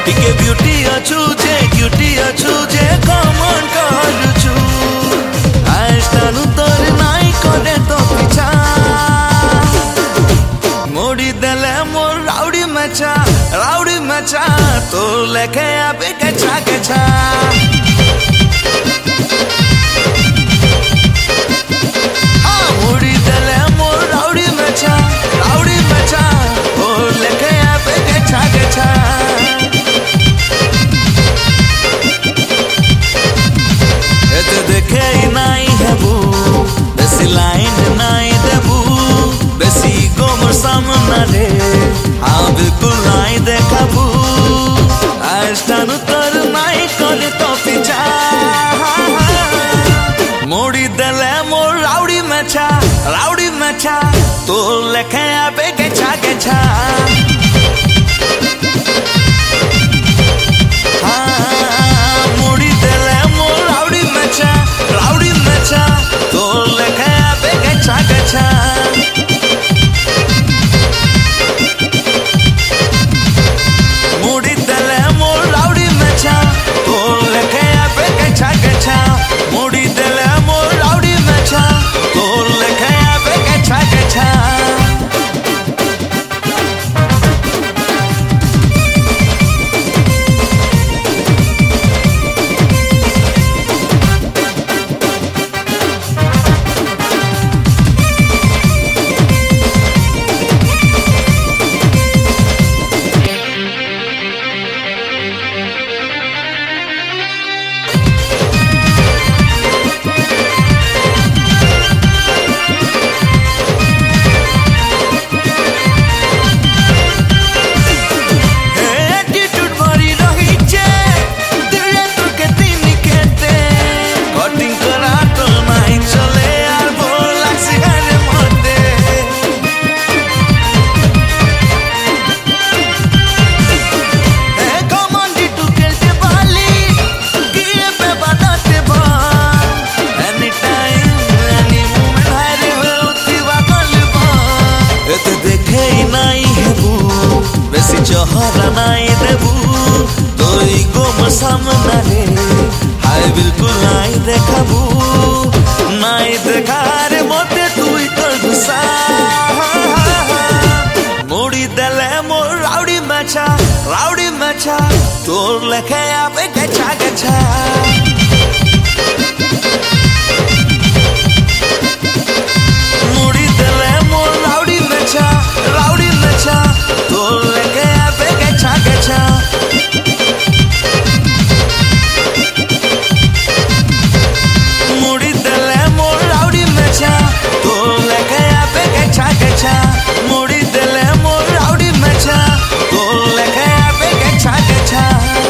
टिके ब्यूटी अछु जे क्यूटी अछु जे कमन करूछु आइस्तानु तोर नाई करे तो पिछा मोड़ी देले मोर राउडी मचा तो लेके आबे गछा मोड़ी देले मोर राउडी मचा तो लेके आबे गछा एते देखे नाई हेबू बेसी लाइन नाई देबू बेसी गोमर सामना रे हाँ बिल्कुल नाई देखाबू आइस्तानु तोर नाई करे तो पिछा मोड़ी देले मोर राउडी मचा तो लेखे आबे गछा मोड़ी देले मोर राउडी मचा तो लेखे आबे गछा मोड़ी देले मोर राउडी मचा तो लेखे आबे गछा मोड़ी देले मोर राउडी मचा तो लेखे आबे गछा चहरा नाई देबू तोई गोमर सामना रे हाय बिल्कुल नाई देखाबू नाई देखा रे मोते तुई कर गुस्सा मोड़ी देले मोर राउडी मचा तोर लेखे आबे गछा मोड़ी देले मोर राउडी मचा तोर लेके आबे गछा मोड़ी देले मोर राउडी मचा तोर लेके आबे गछा मोड़ी देले मोर राउडी मचा तोर लेके आबे गछा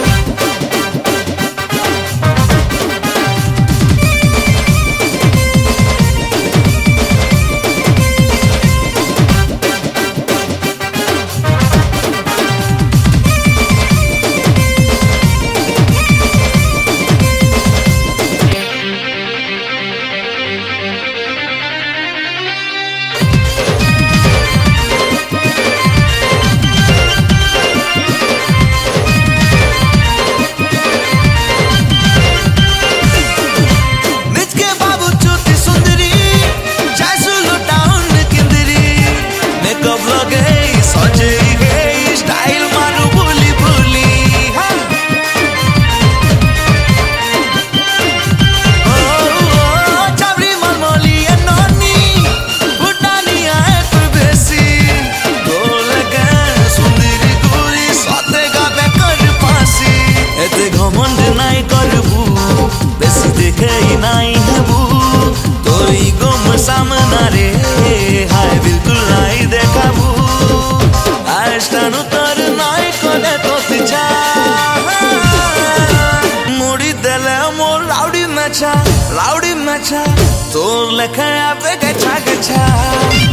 घमंड नाई करबू बेसी देखे नाई हेबू तोई गोमर सामना रे हाय बिल्कुल नाई देखाबू आइस्तानु तोर नाई करे तो पिछा मोड़ी देले मोर राउडी मचा तोर लेखे आबे गछा